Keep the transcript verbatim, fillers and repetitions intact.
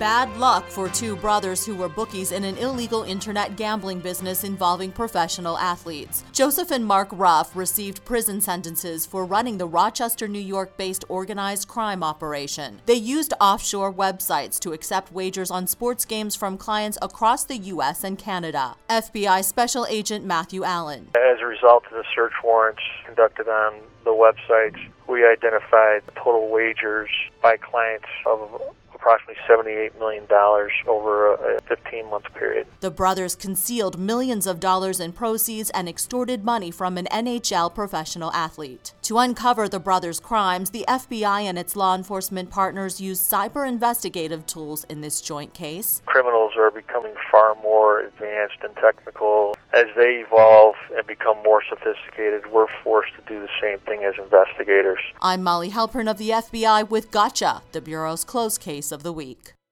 Bad luck for two brothers who were bookies in an illegal internet gambling business involving professional athletes. Joseph and Mark Ruff received prison sentences for running the Rochester, New York-based organized crime operation. They used offshore websites to accept wagers on sports games from clients across the U S and Canada. F B I Special Agent Matthew Allen. As a result of the search warrants conducted on the websites, we identified total wagers by clients of approximately seventy-eight million dollars over a fifteen-month period. The brothers concealed millions of dollars in proceeds and extorted money from an N H L professional athlete. To uncover the brothers' crimes, the F B I and its law enforcement partners used cyber investigative tools in this joint case. Criminals are becoming far more advanced and technical. As they evolve and become more sophisticated, we're forced to do the same thing as investigators. I'm Molly Halpern of the F B I with Gotcha, the Bureau's closed case of the week.